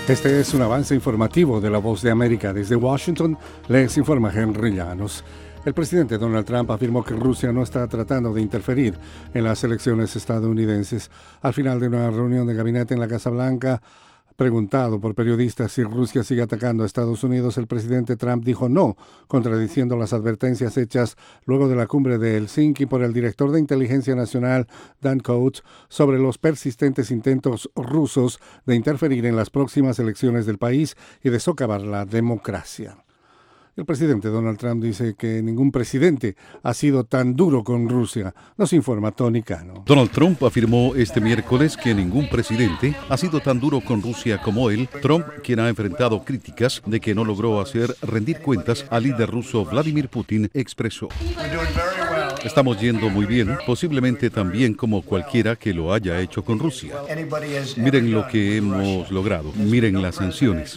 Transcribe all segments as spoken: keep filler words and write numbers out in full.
Este es un avance informativo de La Voz de América. Desde Washington les informa Henry Llanos. El presidente Donald Trump afirmó que Rusia no está tratando de interferir en las elecciones estadounidenses. Al final de una reunión de gabinete en la Casa Blanca, preguntado por periodistas si Rusia sigue atacando a Estados Unidos, el presidente Trump dijo no, contradiciendo las advertencias hechas luego de la cumbre de Helsinki por el director de Inteligencia Nacional, Dan Coats, sobre los persistentes intentos rusos de interferir en las próximas elecciones del país y de socavar la democracia. El presidente Donald Trump dice que ningún presidente ha sido tan duro con Rusia. Nos informa Tony Cano. Donald Trump afirmó este miércoles que ningún presidente ha sido tan duro con Rusia como él. Trump, quien ha enfrentado críticas de que no logró hacer rendir cuentas al líder ruso Vladimir Putin, expresó: estamos yendo muy bien, posiblemente tan bien como cualquiera que lo haya hecho con Rusia. Miren lo que hemos logrado, miren las sanciones.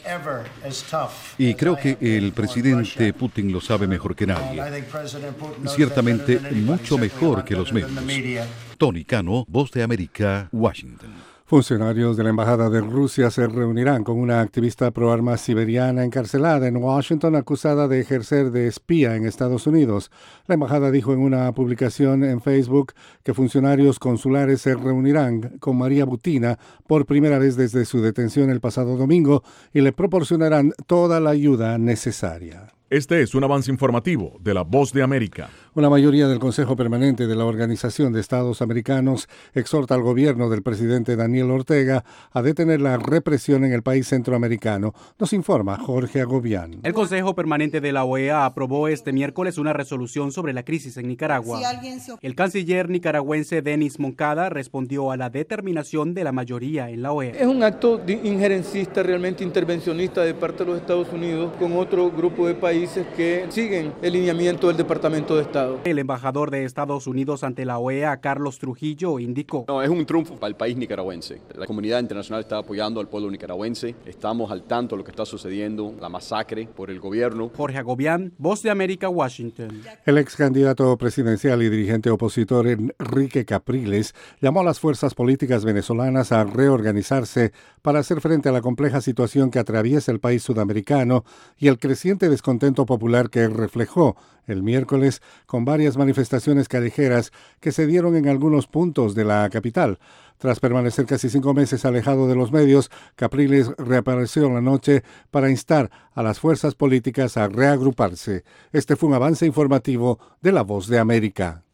Y creo que el presidente Putin lo sabe mejor que nadie. Ciertamente mucho mejor que los medios. Tony Cano, Voz de América, Washington. Funcionarios de la Embajada de Rusia se reunirán con una activista pro-armas siberiana encarcelada en Washington, acusada de ejercer de espía en Estados Unidos. La embajada dijo en una publicación en Facebook que funcionarios consulares se reunirán con María Butina por primera vez desde su detención el pasado domingo y le proporcionarán toda la ayuda necesaria. Este es un avance informativo de La Voz de América. Una mayoría del Consejo Permanente de la Organización de Estados Americanos exhorta al gobierno del presidente Daniel Ortega a detener la represión en el país centroamericano. Nos informa Jorge Agobián. El Consejo Permanente de la O E A aprobó este miércoles una resolución sobre la crisis en Nicaragua. El canciller nicaragüense Denis Moncada respondió a la determinación de la mayoría en la O E A. Es un acto injerencista, realmente intervencionista de parte de los Estados Unidos con otro grupo de países que siguen el lineamiento del Departamento de Estado. El embajador de Estados Unidos ante la O E A, Carlos Trujillo, indicó: No, es un triunfo para el país nicaragüense. La comunidad internacional está apoyando al pueblo nicaragüense. Estamos al tanto de lo que está sucediendo, la masacre por el gobierno. Jorge Agobián, Voz de América, Washington. El ex candidato presidencial y dirigente opositor Enrique Capriles llamó a las fuerzas políticas venezolanas a reorganizarse para hacer frente a la compleja situación que atraviesa el país sudamericano y el creciente descontento popular que reflejó el miércoles con varias manifestaciones callejeras que se dieron en algunos puntos de la capital. Tras permanecer casi cinco meses alejado de los medios, Capriles reapareció en la noche para instar a las fuerzas políticas a reagruparse. Este fue un avance informativo de La Voz de América.